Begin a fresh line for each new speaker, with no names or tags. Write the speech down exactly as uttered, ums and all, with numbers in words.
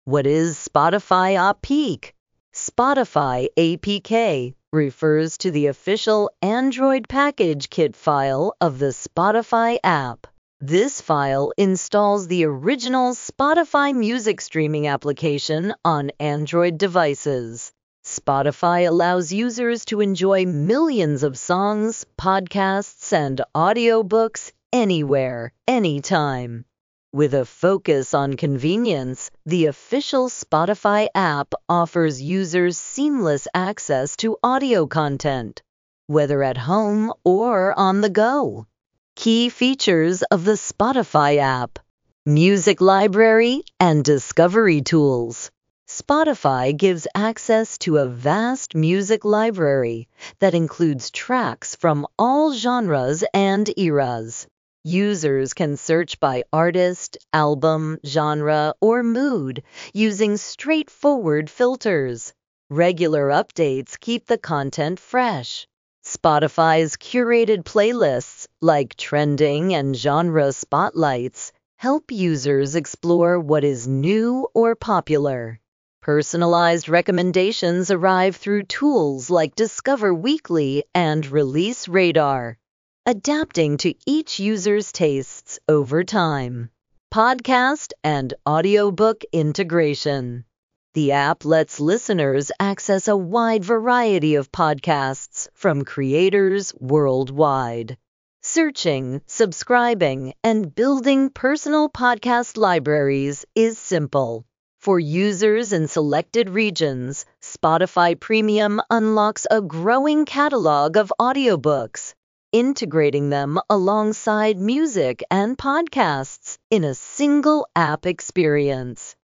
What is Spotify A P K? Spotify A P K refers to the official Android package kit file of the Spotify app. This file installs the original Spotify music streaming application on Android devices. Spotify allows users to enjoy millions of songs, podcasts, and audiobooks anywhere, anytime. With a focus on convenience, the official Spotify app offers users seamless access to audio content, whether at home or on the go. Key features of the Spotify app: music library and discovery tools. Spotify gives access to a vast music library that includes tracks from all genres and eras. Users can search by artist, album, genre, or mood using straightforward filters. Regular updates keep the content fresh. Spotify's curated playlists, like trending and genre spotlights, help users explore what is new or popular. Personalized recommendations arrive through tools like Discover Weekly and Release Radar, adapting to each user's tastes over time. Podcast and audiobook integration. The app lets listeners access a wide variety of podcasts from creators worldwide. Searching, subscribing, and building personal podcast libraries is simple. For users in selected regions, Spotify Premium unlocks a growing catalog of audiobooks, integrating them alongside music and podcasts in a single app experience.